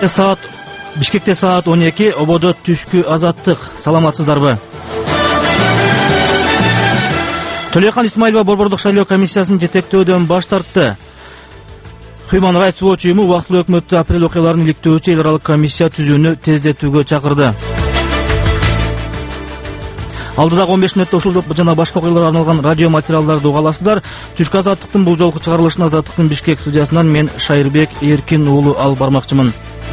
Бишкекте саат 12, ободо түшкү азаттык. Саламатсыздарбы? Төлөкан Исмаилова борбордук шайлоо комиссиясын жетектөөдөн баш тартты. Human Rights Watch уюму убактылуу өкмөттү апрель окуяларын иликтөөчү эл аралык комиссия түзүүнү тездетүүгө чакырды. Алдыдагы 15 мүнөттө ушул жана башка окуяларга арналган радио материалдарды уга аласыздар. Түшкү азаттыктын бул жолку чыгарылышын Азаттыктын Бишкек студиясынан мен Шайырбек Эркин уулу алып бармакчымын.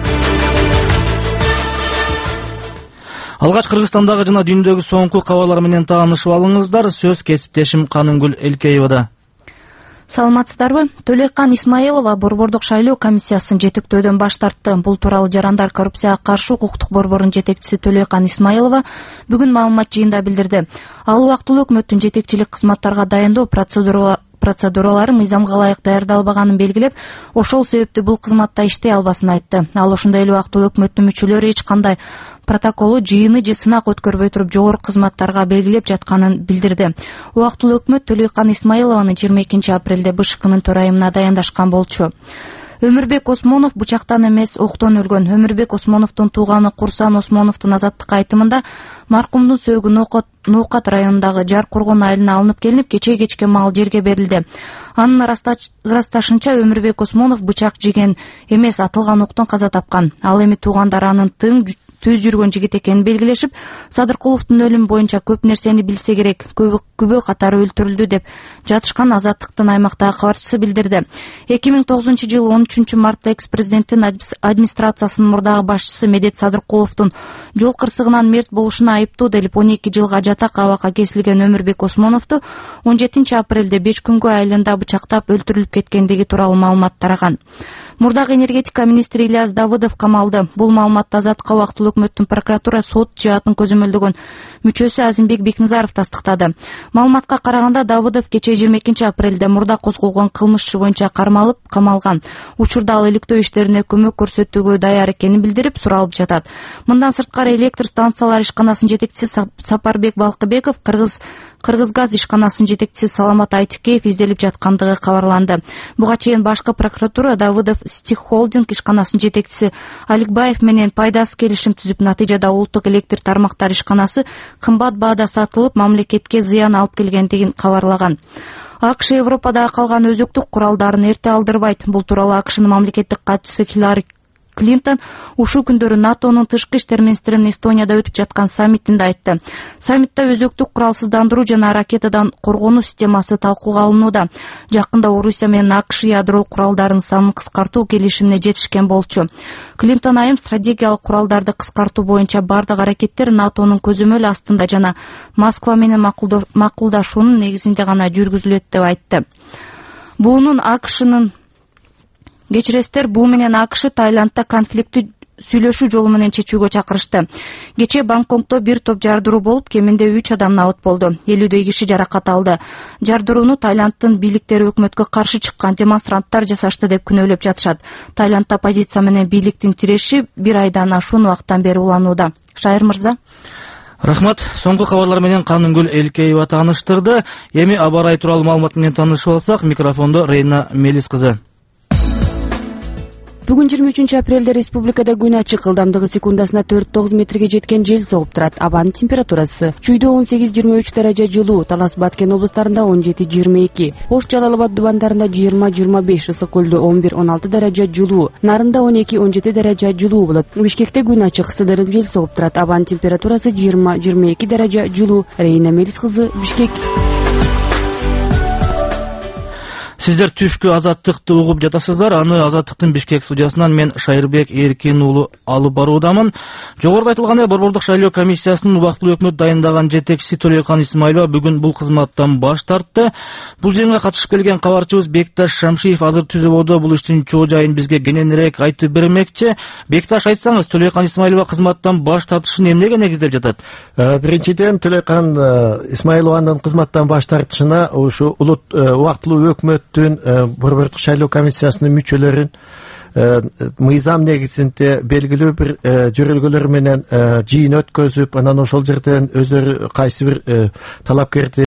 Алгач Кыргызстандагы жана дүйнөдөгү соңку кабарлар менен таанышып алыңыздар. Сөз кесиптешим Канынгүл Элкеевада. Саламатсыздарбы? Төлөкан Исмаилова борбордук шайлоо комиссиясын жетектөөдөн баш тартты. Бул тууралуу Жарандар коррупцияга каршы укуктук борборунун жетекчиси Төлөкан Исмаилова бүгүн маалымат жыйында билдирди. Ал убактылуу өкмөттүн жетекчилик кызматтарга дайындоо процедуралары мыйзамга ылайык даярдалбаганын белгилеп, ошол себептүү бул кызматта иштей албасын айтты. Ал ошондой эле убактылуу өкмөттүн мүчөлөрү эч кандай протоколу, жыйыны же сынак өткөрбөй туруп жогорку кызматтарга белгилеп жатканын билдирди. Убактылуу өкмөт Төлөкан Исмаилованы 22 апрелде БШКнын төрайымына дайындашкан болчу. Өмүрбек Осмонов бычактан эмес, октон өлгөн. Өмүрбек Осмоновдун тууганы Курсан Осмоновдун азаттыкка айтымында маркумдун сөөгү Ноокат районундагы Жар Кургон айылына алынып келинип, кечке маал жерге берилди. Анын ырасташынча Өмүрбек Осмонов бычак жеген эмес, атылган октон каза тапкан. Ал эми туугандары анын түз жүргөн жигит экенин белгилешип, Садыркуловдун өлүмү боюнча көп нерсени билсе керек, күбө катары өлтүрүлдү деп жатышкан Азаттыктын аймактагы кабарчысы билдирди. 2009 13 мартта экс-президенттин администрациясынын мурдагы башчысы Медет Садыркуловдун жол кырсыгынан мерт болушуна айыптуу делип 12 жылга жатак абакка кесилген Өмүрбек Осмоновду 17 апрелде 5 күнгө айылында бычактап өлтүрүлүп кеткендиги тууралуу маалымат тараган. Мурдагы энергетика министри Ильяс Давыдов камалды. Бул маалыматты Азаттыкка убактылуу өкмөттүн прокуратура сот жаатын көзөмөлдөгөн мүчөсү Азимбек Бекназаров тастыктады. Маалыматка караганда Давыдов кечээ 22 апрелде мурда козголгон кылмыш иши боюнча кармалып камалган. Учурда ал иликтөө иштерине көмөк көрсөтүүгө даяр экенин билдирип, суралып жатат. Мындан сырткары электр станциялар ишканасынын жетекчиси Сапарбек Балкыбеков, Кыргызгаз ишканасынын жетекчиси Саламат Айтикеев изделип жаткандыгы кабарланды. Буга чейин башкы прокуратура Давыдов Стих Холдинг ишканасынын жетекчиси Аликбаев менен пайдасыз келишим түзүп, натыйжада улуттук электр тармактар ишканасы кымбат баада сатылып, мамлекетке зыян алып келгендигин кабарлаган. АКШ Европадагы калган өзөктүк куралдарын эрте алдырбайт. Бул тууралуу АКШнын мамлекеттик катчысы Хиллари Клинтон ушул күндөрү НАТОнун тышкы иштер министринин Эстонияда өтүп жаткан саммитинде айтты. Саммитте өзөктүк куралсыздандыруу жана ракетадан коргонуу системасы талкууга алынууда. Жакында Орусия менен АКШ ядролук куралдардын санын кыскартуу келишимине жетишкен болчу. Клинтон айым стратегиялык куралдарды кыскартуу боюнча бардык аракеттер НАТОнун көзөмөлү астында жана Москва менен макулдашуунун негизинде гана жүргүзүлөт деп айтты. Буу менен АКШ Таиландда конфликтти сүйлөшүү жолу менен чечүүгө чакырышты. Кечээ Бангкокто бир топ жардыруу болуп, кеминде 3 адам набыт болду. 50дөй киши жаракат алды. Жардырууну Таиланддын бийликтери өкмөткө каршы чыккан демонстранттар жасашты деп күнөөлөп жатышат. Таиландда оппозиция менен бийликтин тиреши 1 айдан ашуун убакыттан бери уланууда. Шайыр мырза. Рахмат. Соңку кабарлар менен Канынгүл Элкеева тааныштырды. Эми аба ырайы тууралуу маалымат менен таанышып алсак, микрофондо Рейна Мелис кызы. Бүгүн 23 апрелде республикада күн ачык, ылдамдыгы секундасына 4-9 метрге жеткен жел согуп турат. Абанын температурасы чүйдө 18-23 даража жылуу, Талас Баткен облустарында 17-22, Ош Жалал Абад дубандарында 20-25, Ысык Көлдө 11-16 даража жылуу, Нарында 12-17 даража жылуу болот. Бишкекте күн ачык, сыдырып жел согуп турат. Абанын температурасы 20-22 даража жылуу. Рейна Мелис кызы, Бишкек. Сиздер түшкү азаттыкты угуп жатасыздар. Аны Азаттыктын Бишкек студиясынан мен Шайырбек Эркин уулу алып баруудамын. Жогоруда айтылгандай, борбордук шайлоо комиссиясынын убактылуу өкмөт дайындаган жетекчиси Төлөкан Исмаилова бүгүн бул кызматтан баш тартты. Бул жыйынга катышып келген кабарчыбыз Бекташ Шамшиев азыр түзөбодо бул иштин чоо жайын бизге кененирээк айтып бермекчи. Бекташ, айтсаңыз, Төлөкан Исмаилова кызматтан баш тартышын эмнеге негиздеп жатат? Биринчиден, Төлөкан Исмаилованын кызматтан баш тартышына ушу убактылуу өкмөт борбордук шайлоо комиссиясынын мүчөлөрүн мыйзам негизинде белгилүү бир жөрөлгөлөр менен жыйын өткөзүп, анан ошол жерден өздөрү кайсы бир талапкерди